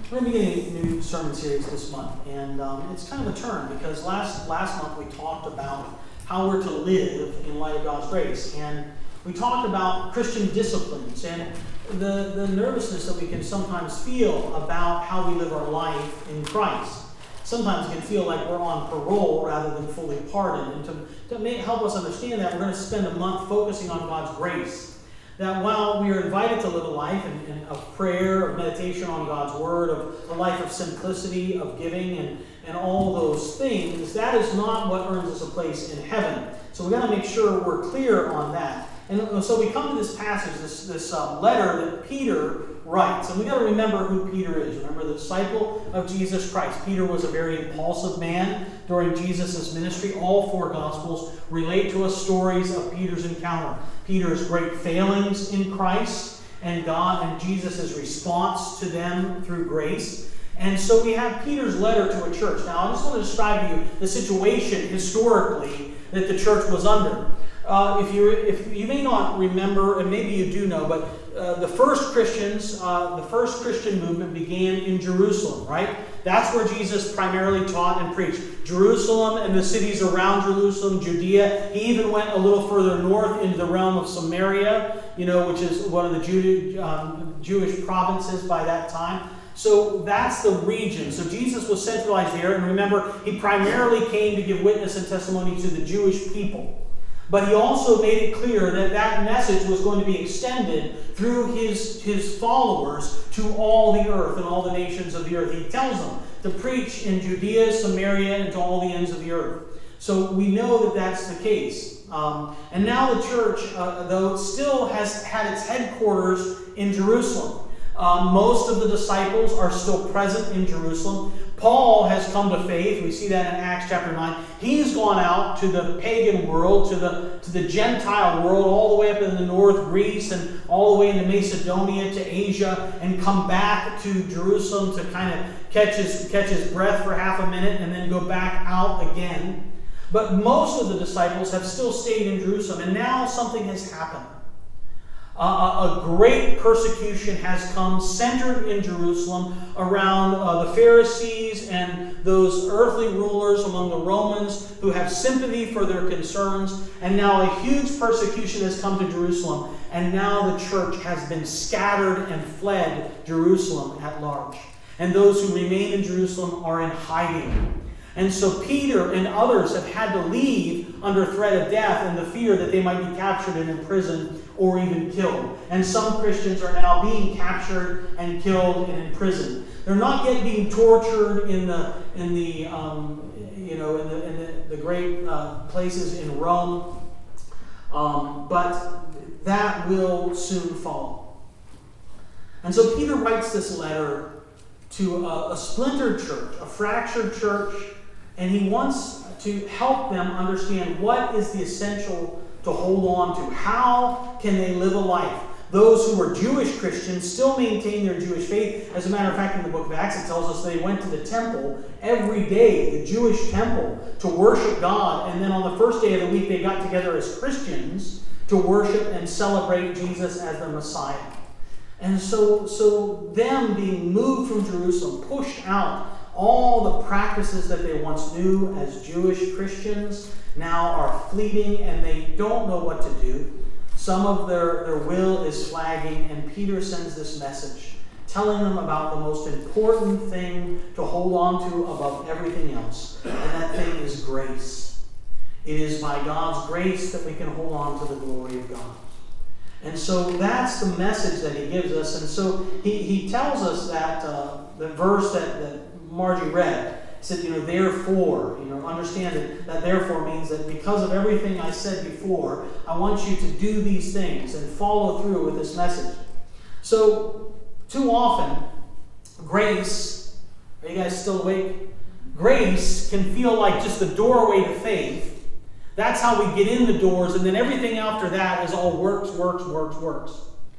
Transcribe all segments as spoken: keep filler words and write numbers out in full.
We're beginning a new sermon series this month, and um, it's kind of a turn because last last month we talked about how we're to live in light of God's grace, and we talked about Christian disciplines and the, the nervousness that we can sometimes feel about how we live our life in Christ. Sometimes it can feel like we're on parole rather than fully pardoned, and to, to make, help us understand that, we're going to spend a month focusing on God's grace. That while we are invited to live a life in, in, of prayer, of meditation on God's Word, of a life of simplicity, of giving, and, and all those things, that is not what earns us a place in heaven. So we've got to make sure we're clear on that. And so we come to this passage, this, this uh, letter that Peter writes. And we've got to remember who Peter is. Remember, the disciple of Jesus Christ. Peter was a very impulsive man during Jesus' ministry. All four Gospels relate to us stories of Peter's encounter. Peter's great failings in Christ and God and Jesus' response to them through grace. And so we have Peter's letter to a church. Now, I just want to describe to you the situation historically that the church was under. Uh, if you if you may not remember, and maybe you do know, but uh, the first Christians, uh, the first Christian movement began in Jerusalem, right? That's where Jesus primarily taught and preached. Jerusalem and the cities around Jerusalem, Judea. He even went a little further north into the realm of Samaria, you know, which is one of the Jew, um, Jewish provinces by that time. So that's the region. So Jesus was centralized there, and remember, he primarily came to give witness and testimony to the Jewish people. But he also made it clear that that message was going to be extended through his, his followers to all the earth and all the nations of the earth. He tells them to preach in Judea, Samaria, and to all the ends of the earth. So we know that that's the case. Um, and now the church, uh, though, still has had its headquarters in Jerusalem. Um, most of the disciples are still present in Jerusalem. Paul has come to faith. We see that in Acts chapter nine. He's gone out to the pagan world, to the to the Gentile world, all the way up in the north, Greece, and all the way into Macedonia, to Asia, and come back to Jerusalem to kind of catch his, catch his breath for half a minute and then go back out again. But most of the disciples have still stayed in Jerusalem, and now something has happened. Uh, a great persecution has come centered in Jerusalem around uh, the Pharisees and those earthly rulers among the Romans who have sympathy for their concerns. And now a huge persecution has come to Jerusalem. And now the church has been scattered and fled Jerusalem at large. And those who remain in Jerusalem are in hiding. And so Peter and others have had to leave under threat of death and the fear that they might be captured and imprisoned or even killed. And some Christians are now being captured and killed and imprisoned. They're not yet being tortured in the in the um, you know in the in the, the great uh, places in Rome, um, but that will soon follow. And so Peter writes this letter to a, a splintered church, a fractured church. And he wants to help them understand what is the essential to hold on to. How can they live a life? Those who were Jewish Christians still maintain their Jewish faith. As a matter of fact, in the book of Acts, it tells us they went to the temple every day, the Jewish temple, to worship God. And then on the first day of the week, they got together as Christians to worship and celebrate Jesus as the Messiah. And so, so them being moved from Jerusalem, pushed out, all the practices that they once knew as Jewish Christians now are fleeting and they don't know what to do. Some of their, their will is flagging, and Peter sends this message telling them about the most important thing to hold on to above everything else, and that thing is grace. It is by God's grace that we can hold on to the glory of God. And so that's the message that he gives us. And so he, he tells us that uh, the verse that, that Margie read, he said, you know, therefore, you know, understand that, that therefore means that because of everything I said before, I want you to do these things and follow through with this message. So, too often, grace, are you guys still awake? Grace can feel like just the doorway to faith. That's how we get in the doors, and then everything after that is all works, works, works, works.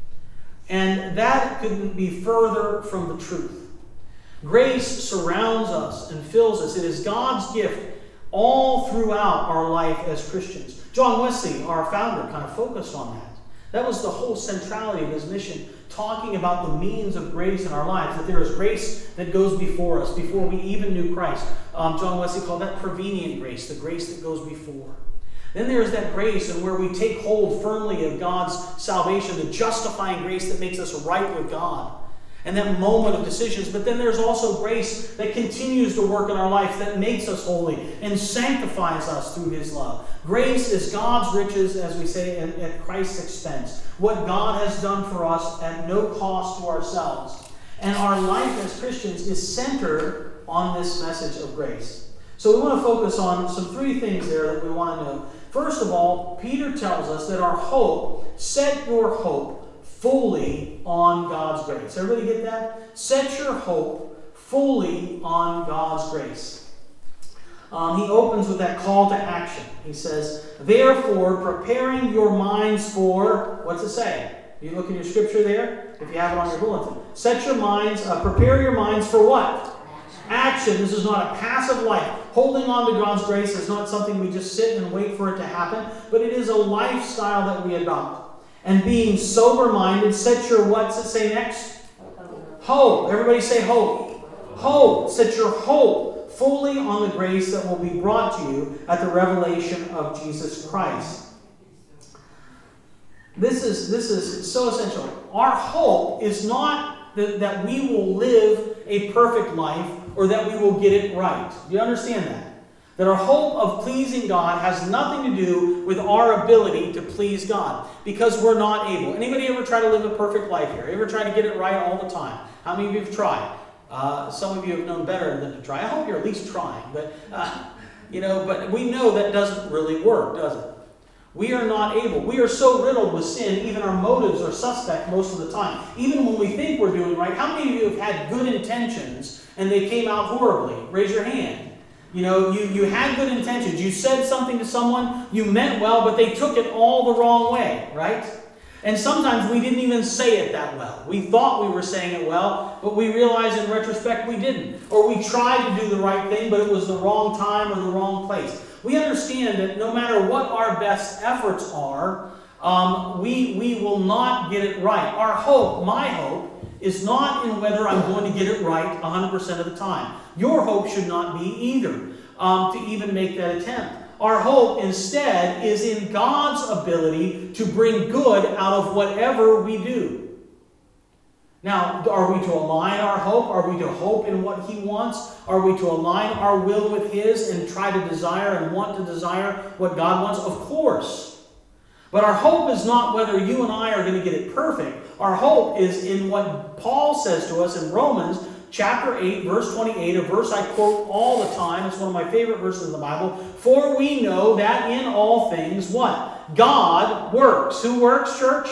And that couldn't be further from the truth. Grace surrounds us and fills us. It is God's gift all throughout our life as Christians. John Wesley, our founder, kind of focused on that. That was the whole centrality of his mission, talking about the means of grace in our lives, that there is grace that goes before us, before we even knew Christ. Um, John Wesley called that prevenient grace, the grace that goes before. Then there's that grace and where we take hold firmly of God's salvation, the justifying grace that makes us right with God, and that moment of decisions. But then there's also grace that continues to work in our life, that makes us holy and sanctifies us through His love. Grace is God's riches, as we say, at, at Christ's expense. What God has done for us at no cost to ourselves. And our life as Christians is centered on this message of grace. So we want to focus on some three things there that we want to know. First of all, Peter tells us that our hope, set your hope fully on God's grace. Everybody get that? Set your hope fully on God's grace. Um, he opens with that call to action. He says, therefore, preparing your minds for, what's it say? You look in your scripture there, if you have it on your bulletin. Set your minds, uh, prepare your minds for what? Action. This is not a passive life. Holding on to God's grace is not something we just sit and wait for it to happen, but it is a lifestyle that we adopt. And being sober-minded, set your, what's it say next? Hope. Everybody say hope. Hope. Set your hope fully on the grace that will be brought to you at the revelation of Jesus Christ. This is, this is so essential. Our hope is not that, that we will live a perfect life or that we will get it right. Do you understand that? That our hope of pleasing God has nothing to do with our ability to please God, because we're not able. Anybody ever try to live a perfect life here? Ever try to get it right all the time? How many of you have tried? Uh, some of you have known better than to try. I hope you're at least trying. But, uh, you know, but we know that doesn't really work, does it? We are not able. We are so riddled with sin, even our motives are suspect most of the time. Even when we think we're doing right. How many of you have had good intentions and they came out horribly? Raise your hand. You know, you, you had good intentions. You said something to someone, you meant well, but they took it all the wrong way, right? And sometimes we didn't even say it that well. We thought we were saying it well, but we realized in retrospect we didn't. Or we tried to do the right thing, but it was the wrong time or the wrong place. We understand that no matter what our best efforts are, um, we, we will not get it right. Our hope, my hope, is not in whether I'm going to get it right one hundred percent of the time. Your hope should not be either, um, to even make that attempt. Our hope instead is in God's ability to bring good out of whatever we do. Now, are we to align our hope? Are we to hope in what He wants? Are we to align our will with His and try to desire and want to desire what God wants? Of course. But our hope is not whether you and I are going to get it perfect. Our hope is in what Paul says to us in Romans chapter eight, verse twenty-eight, a verse I quote all the time. It's one of my favorite verses in the Bible. For we know that in all things, what? God works. Who works, church?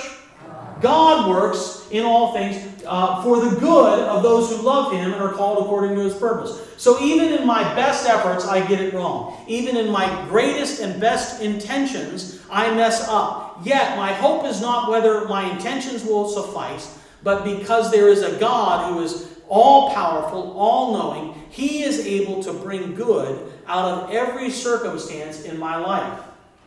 God works in all things uh, for the good of those who love Him and are called according to His purpose. So even in my best efforts, I get it wrong. Even in my greatest and best intentions, I mess up. Yet my hope is not whether my intentions will suffice, but because there is a God who is all-powerful, all-knowing, He is able to bring good out of every circumstance in my life.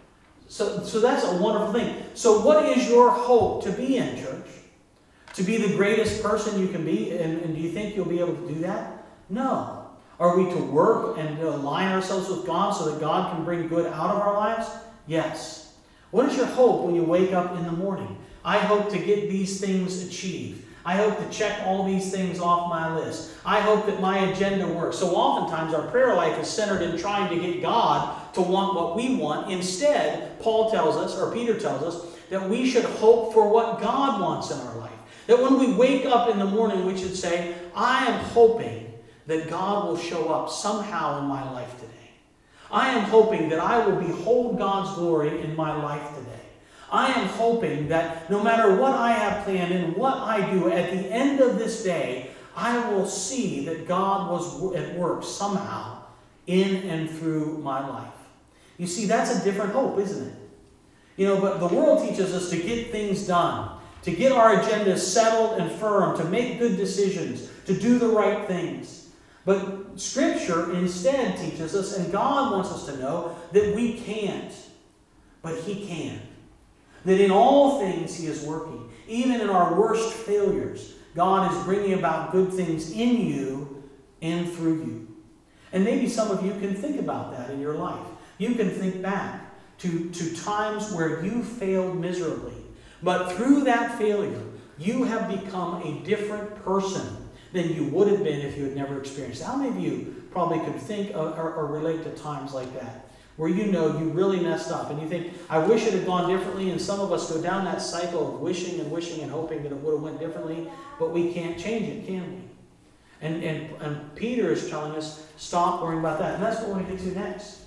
So, so that's a wonderful thing. So what is your hope to be in, church? To be the greatest person you can be? And, and do you think you'll be able to do that? No. Are we to work and to align ourselves with God so that God can bring good out of our lives? Yes. What is your hope when you wake up in the morning? I hope to get these things achieved. I hope to check all these things off my list. I hope that my agenda works. So oftentimes our prayer life is centered in trying to get God to want what we want. Instead, Paul tells us, or Peter tells us, that we should hope for what God wants in our life. That when we wake up in the morning, we should say, I am hoping that God will show up somehow in my life today. I am hoping that I will behold God's glory in my life today. I am hoping that no matter what I have planned and what I do, at the end of this day, I will see that God was at work somehow in and through my life. You see, that's a different hope, isn't it? You know, but the world teaches us to get things done, to get our agendas settled and firm, to make good decisions, to do the right things. But Scripture instead teaches us, and God wants us to know, that we can't, but He can. That in all things He is working. even in our worst failures, God is bringing about good things in you and through you. And maybe some of you can think about that in your life. You can think back to, to times where you failed miserably. But through that failure, you have become a different person than you would have been if you had never experienced it. How many of you probably could think of, or, or relate to times like that, where you know you really messed up and you think, I wish it had gone differently, and some of us go down that cycle of wishing and wishing and hoping that it would have went differently, but we can't change it, can we? And, and, and Peter is telling us, stop worrying about that. And that's what we're going to get to next.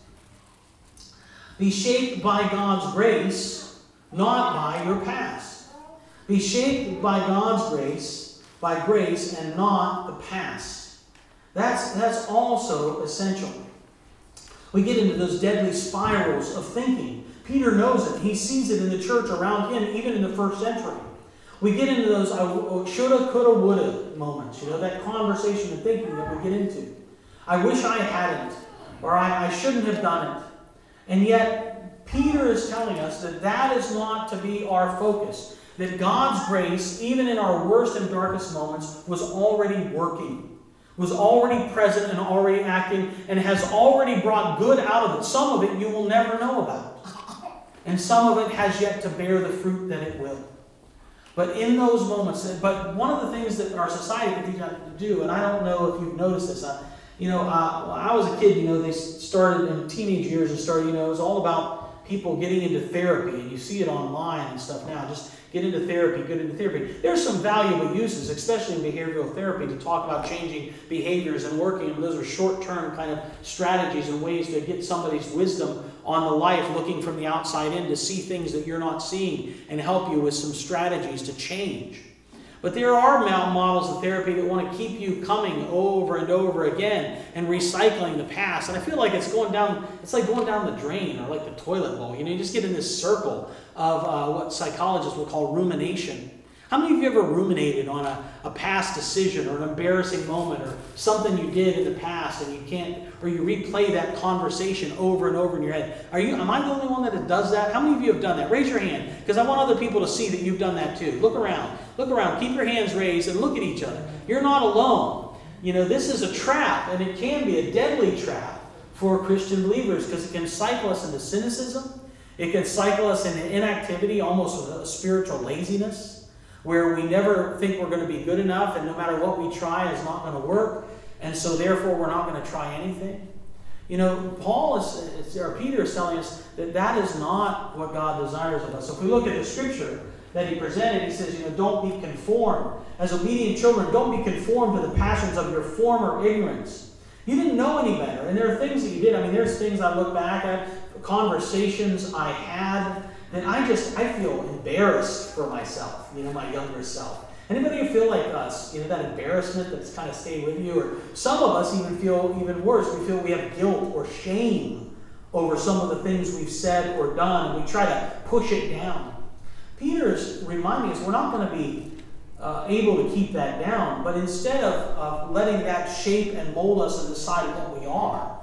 Be shaped by God's grace, not by your past. Be shaped by God's grace, by grace, and not the past. That's, that's also essential. We get into those deadly spirals of thinking. Peter knows it. He sees it in the church around him, even in the first century. We get into those I shoulda, coulda, woulda moments. You know, that conversation and thinking that we get into. I wish I hadn't, or I, I shouldn't have done it. And yet, Peter is telling us that that is not to be our focus. That God's grace, even in our worst and darkest moments, was already working, was already present and already acting, and has already brought good out of it. Some of it you will never know about. And some of it has yet to bear the fruit that it will. But in those moments, but one of the things that our society can teach us to do, and I don't know if you've noticed this, uh, you know, uh, when I was a kid, you know, they started in teenage years and started, you know, it was all about people getting into therapy, and you see it online and stuff now, just get into therapy, get into therapy. There's some valuable uses, especially in behavioral therapy, to talk about changing behaviors and working, and those are short-term kind of strategies and ways to get somebody's wisdom on the life, looking from the outside in to see things that you're not seeing and help you with some strategies to change. But there are models of therapy that want to keep you coming over and over again and recycling the past. And I feel like it's going down, it's like going down the drain or like the toilet bowl. You know, you just get in this circle of uh, what psychologists will call rumination. How many of you ever ruminated on a, a past decision or an embarrassing moment or something you did in the past and you can't, or you replay that conversation over and over in your head? Are you? Am I the only one that does that? How many of you have done that? Raise your hand, because I want other people to see that you've done that too. Look around. Look around. Keep your hands raised and look at each other. You're not alone. You know, this is a trap, and it can be a deadly trap for Christian believers because it can cycle us into cynicism. It can cycle us into inactivity, almost a spiritual laziness, where we never think we're going to be good enough, and no matter what we try is not going to work, and so therefore we're not going to try anything. You know, Paul is, or Peter is telling us that that is not what God desires of us. So if we look at the scripture that he presented, he says, you know, don't be conformed. As obedient children, don't be conformed to the passions of your former ignorance. You didn't know any better, and there are things that you did. I mean, there's things I look back at, conversations I had, that I just, I feel embarrassed for myself, you know, my younger self. Anybody feel like us, you know, that embarrassment that's kind of stayed with you? Or some of us even feel even worse. We feel we have guilt or shame over some of the things we've said or done, and we try to push it down. Peter's reminding us we're not going to be uh, able to keep that down, but instead of, of letting that shape and mold us and decide what we are,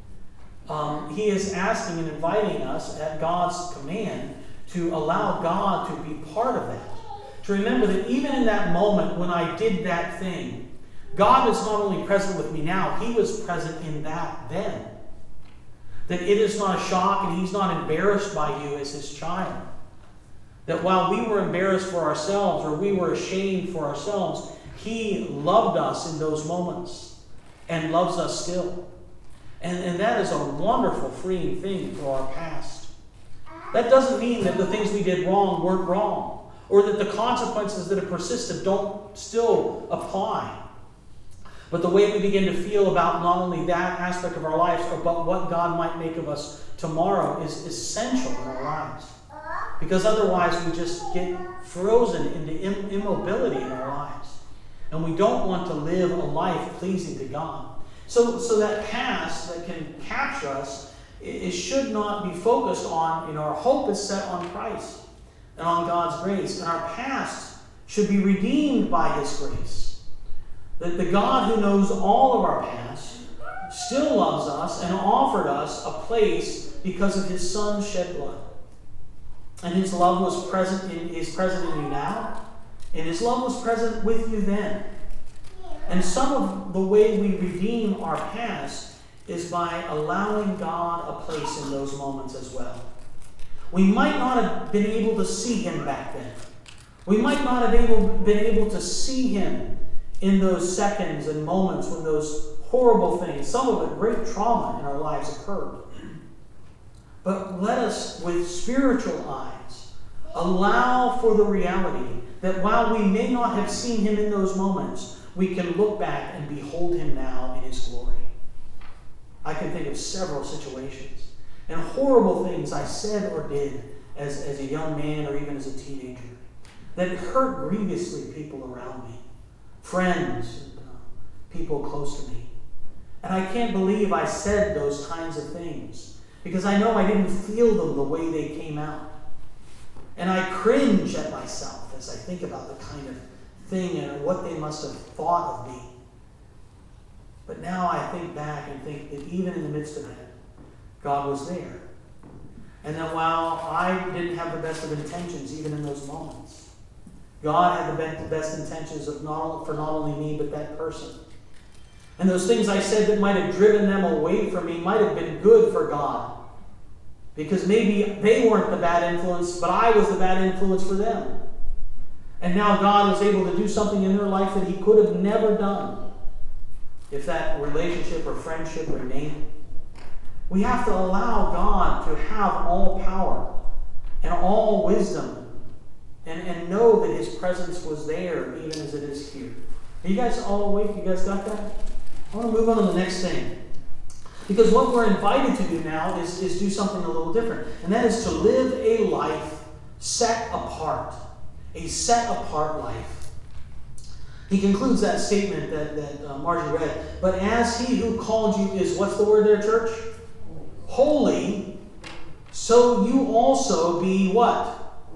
Um, he is asking and inviting us at God's command to allow God to be part of that. To remember that even in that moment when I did that thing, God is not only present with me now, he was present in that then. That it is not a shock and he's not embarrassed by you as his child. That while we were embarrassed for ourselves or we were ashamed for ourselves, he loved us in those moments and loves us still. And, and that is a wonderful, freeing thing for our past. That doesn't mean that the things we did wrong weren't wrong, or that the consequences that have persisted don't still apply. But the way we begin to feel about not only that aspect of our lives, but what God might make of us tomorrow is essential in our lives. Because otherwise we just get frozen into im- immobility in our lives. And we don't want to live a life pleasing to God. So, so that past that can capture us, it, it should not be focused on, you know, our hope is set on Christ and on God's grace. And our past should be redeemed by his grace. That the God who knows all of our past still loves us and offered us a place because of his son's shed blood. And his love was present in, is present in you now. And his love was present with you then. And some of the way we redeem our past is by allowing God a place in those moments as well. We might not have been able to see him back then. We might not have able, been able to see him in those seconds and moments when those horrible things, some of it great trauma in our lives occurred. But let us, with spiritual eyes, allow for the reality that while we may not have seen him in those moments, we can look back and behold him now in his glory. I can think of several situations and horrible things I said or did as, as a young man or even as a teenager that hurt grievously people around me, friends, and uh, people close to me. And I can't believe I said those kinds of things because I know I didn't feel them the way they came out. And I cringe at myself as I think about the kind of thing and what they must have thought of me. But now I think back and think that even in the midst of it, God was there. And that while I didn't have the best of intentions even in those moments, God had the best intentions of not, for not only me, but that person. And those things I said that might have driven them away from me might have been good for God. Because maybe they weren't the bad influence, but I was the bad influence for them. And now God was able to do something in their life that he could have never done if that relationship or friendship remained. We have to allow God to have all power and all wisdom and, and know that his presence was there even as it is here. Are you guys all awake? You guys got that? I want to move on to the next thing. Because what we're invited to do now is, is do something a little different. And that is to live a life set apart. A set apart life. He concludes that statement that, that uh, Margie read. But as he who called you is, what's the word there, church? Holy. So you also be what?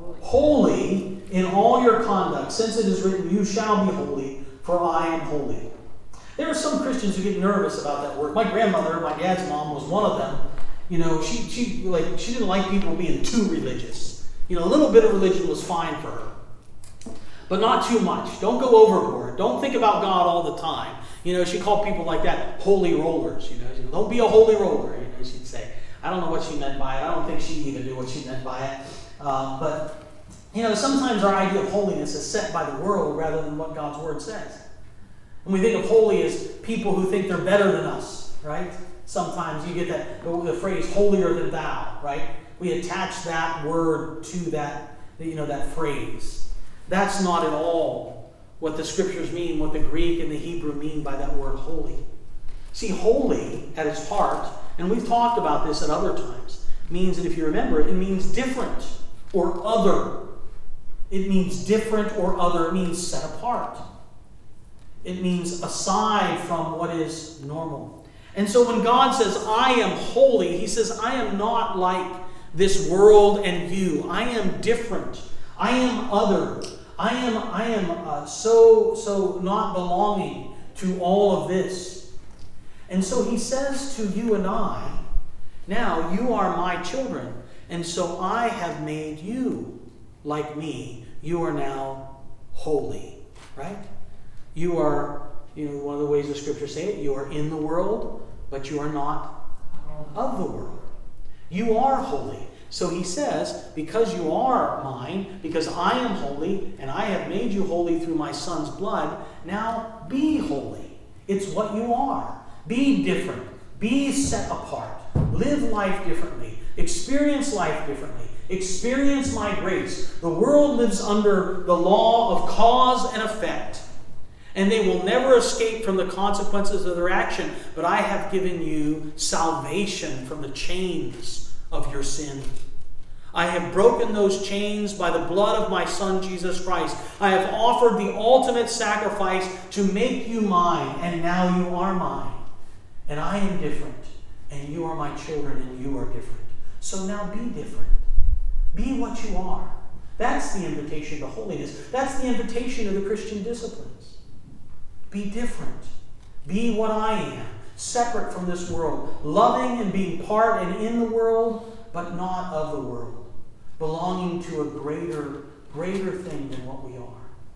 Holy in all your conduct. Since it is written, you shall be holy, for I am holy. There are some Christians who get nervous about that word. My grandmother, my dad's mom, was one of them. You know, she she like she didn't like people being too religious. You know, a little bit of religion was fine for her. But not too much. Don't go overboard. Don't think about God all the time. You know, she called people like that holy rollers. You know, don't be a holy roller, you know, she'd say. I don't know what she meant by it. I don't think she even knew what she meant by it. Um, but, you know, sometimes our idea of holiness is set by the world rather than what God's Word says. And we think of holy as people who think they're better than us, right? Sometimes you get that the phrase holier than thou, right? We attach that word to that, you know, that phrase. That's not at all what the scriptures mean, what the Greek and the Hebrew mean by that word holy. See, holy at its heart, and we've talked about this at other times, means, and if you remember, it means different or other. It means different or other. It means set apart. It means aside from what is normal. And so when God says, I am holy, he says, I am not like this world and you. I am different. I am other. I am, I am uh, so, so not belonging to all of this. And so he says to you and I, now you are my children, and so I have made you like me. You are now holy, right? You are, you know, one of the ways the scriptures say it, you are in the world, but you are not of the world. You are holy. So he says, because you are mine, because I am holy, and I have made you holy through my Son's blood, now be holy. It's what you are. Be different. Be set apart. Live life differently. Experience life differently. Experience my grace. The world lives under the law of cause and effect, and they will never escape from the consequences of their action. But I have given you salvation from the chains of your sin. I have broken those chains by the blood of my Son, Jesus Christ. I have offered the ultimate sacrifice to make you mine, and now you are mine. And I am different, and you are my children, and you are different. So now be different. Be what you are. That's the invitation to holiness. That's the invitation of the Christian disciplines. Be different. Be what I am. Separate from this world. Loving and being part and in the world, but not of the world. Belonging to a greater, greater thing than what we are.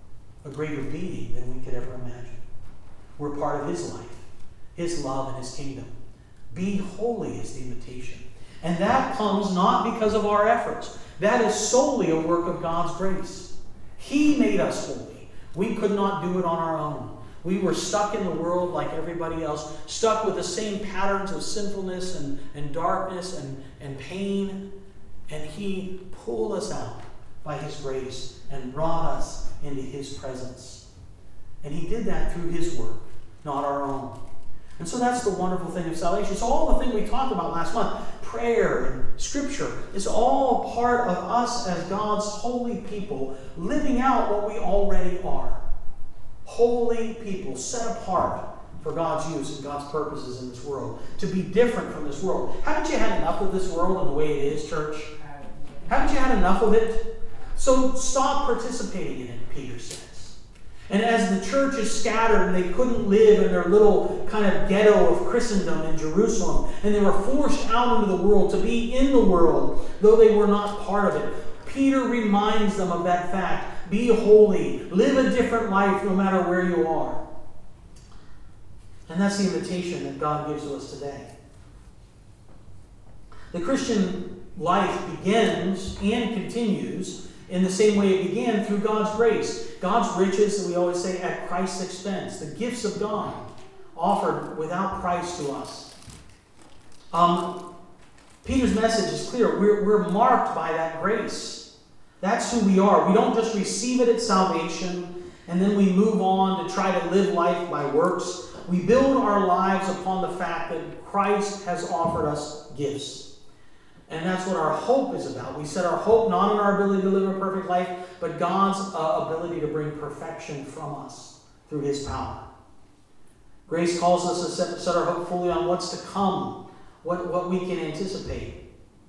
a greater being than we could ever imagine. We're part of his life, his love, and his kingdom. Be holy is the invitation. And that comes not because of our efforts. That is solely a work of God's grace. He made us holy. We could not do it on our own. We were stuck in the world like everybody else, stuck with the same patterns of sinfulness and, and darkness and, and pain. And he pulled us out by his grace and brought us into his presence. And he did that through his work, not our own. And so that's the wonderful thing of salvation. So all the things we talked about last month, prayer and scripture, is all part of us as God's holy people living out what we already are. Holy people set apart for God's use and God's purposes in this world. To be different from this world. Haven't you had enough of this world and the way it is, church? Haven't you had enough of it? So stop participating in it, Peter says. And as the church is scattered and they couldn't live in their little kind of ghetto of Christendom in Jerusalem, and they were forced out into the world to be in the world, though they were not part of it, Peter reminds them of that fact. Be holy. Live a different life no matter where you are. And that's the invitation that God gives to us today. The Christian life begins and continues in the same way it began, through God's grace. God's riches, that we always say, at Christ's expense. The gifts of God offered without price to us. Um, Peter's message is clear. We're, we're marked by that grace. That's who we are. We don't just receive it at salvation and then we move on to try to live life by works. We build our lives upon the fact that Christ has offered us gifts. And that's what our hope is about. We set our hope not on our ability to live a perfect life, but God's uh, ability to bring perfection from us through his power. Grace calls us to set, set our hope fully on what's to come, what, what we can anticipate.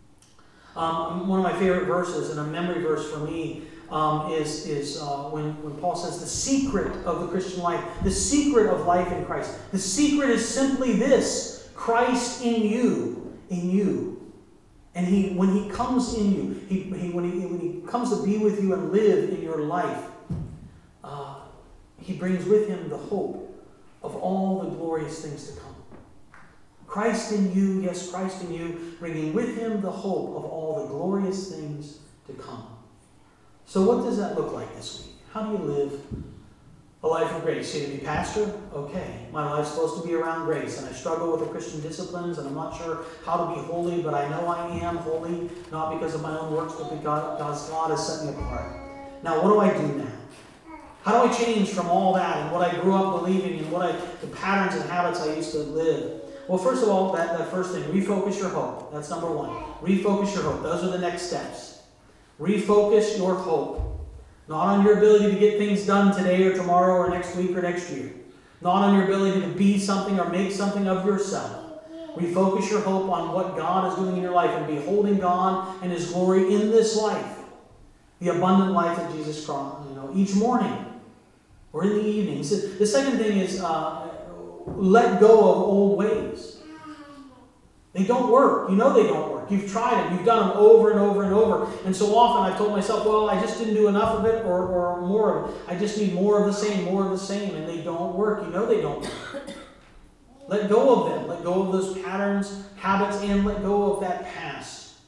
Um, one of my favorite verses, and a memory verse for me, um, is, is uh, when, when Paul says the secret of the Christian life, the secret of life in Christ. The secret is simply this: Christ in you, in you. And he, when he comes in you, he, he, when, he, when he comes to be with you and live in your life, uh, he brings with him the hope of all the glorious things to come. Christ in you, yes, Christ in you, bringing with him the hope of all the glorious things to come. So what does that look like this week? How do you live a life of grace? You to be pastor? Okay. My life's supposed to be around grace, and I struggle with the Christian disciplines, and I'm not sure how to be holy, but I know I am holy, not because of my own works, but because God's God has set me apart. Now, what do I do now? How do I change from all that and what I grew up believing and what I, the patterns and habits I used to live? Well, first of all, that, that first thing, refocus your hope. That's number one. Refocus your hope. Those are the next steps. Refocus your hope. Not on your ability to get things done today or tomorrow or next week or next year. Not on your ability to be something or make something of yourself. Refocus your hope on what God is doing in your life and beholding God and his glory in this life. The abundant life of Jesus Christ, you know, each morning or in the evening. So the second thing is uh, let go of old ways. They don't work. You know they don't work. You've tried it. You've done them over and over and over. And so often I've told myself, well, I just didn't do enough of it or, or more of it. I just need more of the same, more of the same. And they don't work. You know they don't work. Let go of them. Let go of those patterns, habits, and let go of that past.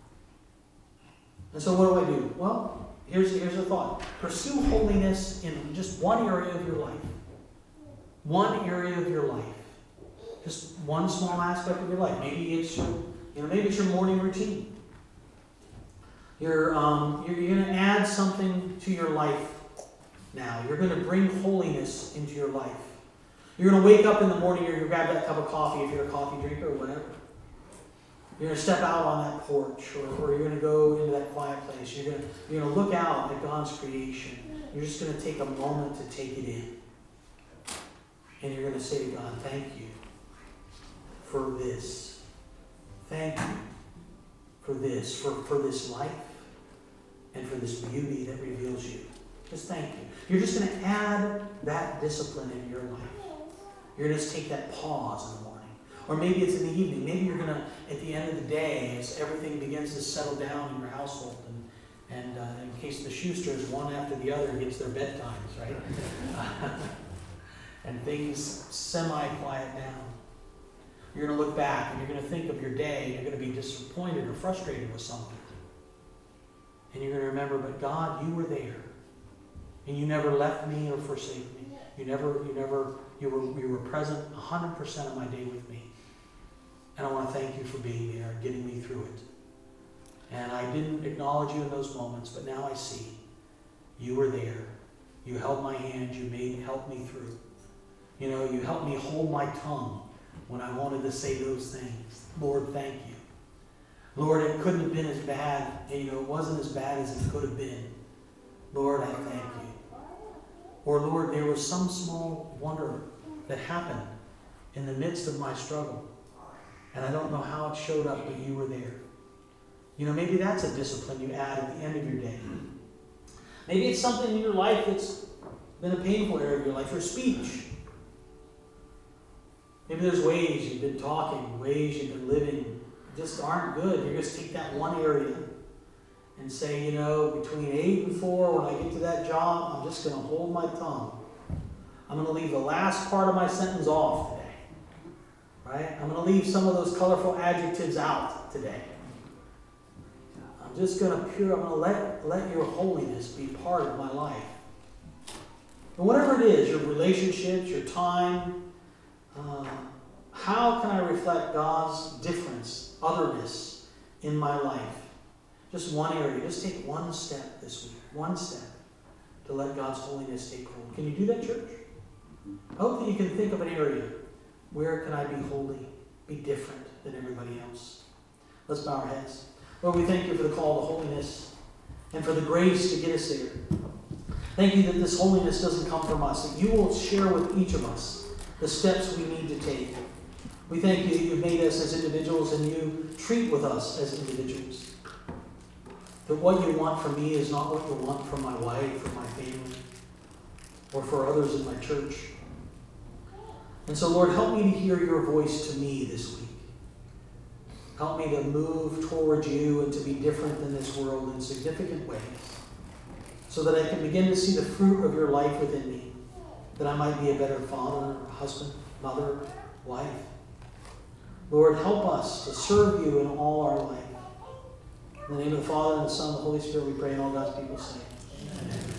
And so what do I do? Well, here's, here's the thought. Pursue holiness in just one area of your life. One area of your life. Just one small aspect of your life. Maybe it's your, you know, maybe it's your morning routine. You're, um, you're, you're going to add something to your life now. You're going to bring holiness into your life. You're going to wake up in the morning, you're going to grab that cup of coffee if you're a coffee drinker or whatever. You're going to step out on that porch, or, or you're going to go into that quiet place. You're going to, you're going to look out at God's creation. You're just going to take a moment to take it in. And you're going to say to God, thank you for this. Thank you for this, for, for this life, and for this beauty that reveals you. Just thank you. You're just going to add that discipline in your life. You're going to just take that pause in the morning. Or maybe it's in the evening. Maybe you're going to, at the end of the day, as everything begins to settle down in your household, and And uh, in case the Schusters, one after the other, gets their bedtimes, right? And things semi-quiet down. You're going to look back and you're going to think of your day, and you're going to be disappointed or frustrated with something. And you're going to remember, but God, you were there. And you never left me or forsake me. You never, you never, you were, you were present one hundred percent of my day with me. And I want to thank you for being there and getting me through it. And I didn't acknowledge you in those moments, but now I see. You were there. You held my hand. You made helped me through. You know, you helped me hold my tongue when I wanted to say those things. Lord, thank you. Lord, it couldn't have been as bad. You know, it wasn't as bad as it could have been. Lord, I thank you. Or Lord, there was some small wonder that happened in the midst of my struggle. And I don't know how it showed up, but you were there. You know, maybe that's a discipline you add at the end of your day. Maybe it's something in your life that's been a painful area of your life, your speech. Maybe there's ways you've been talking, ways you've been living just aren't good. You just take that one area and say, you know, between eight and four, when I get to that job, I'm just going to hold my tongue. I'm going to leave the last part of my sentence off today. Right? I'm going to leave some of those colorful adjectives out today. I'm just going to pure, I'm going to let, let your holiness be part of my life. And whatever it is, your relationships, your time, uh, how can I reflect God's difference, otherness in my life? Just one area. Just take one step this week. One step to let God's holiness take hold. Can you do that, church? I hope that you can think of an area. Where can I be holy, be different than everybody else? Let's bow our heads. Lord, we thank you for the call to holiness and for the grace to get us there. Thank you that this holiness doesn't come from us, that you will share with each of us the steps we need to take. We thank you that you've made us as individuals and you treat with us as individuals. That what you want from me is not what you want from my wife or my family or for others in my church. And so, Lord, help me to hear your voice to me this week. Help me to move toward you and to be different than this world in significant ways so that I can begin to see the fruit of your life within me, that I might be a better father, husband, mother, wife. Lord, help us to serve you in all our life. In the name of the Father, and the Son, and the Holy Spirit, we pray, and all God's people say, amen.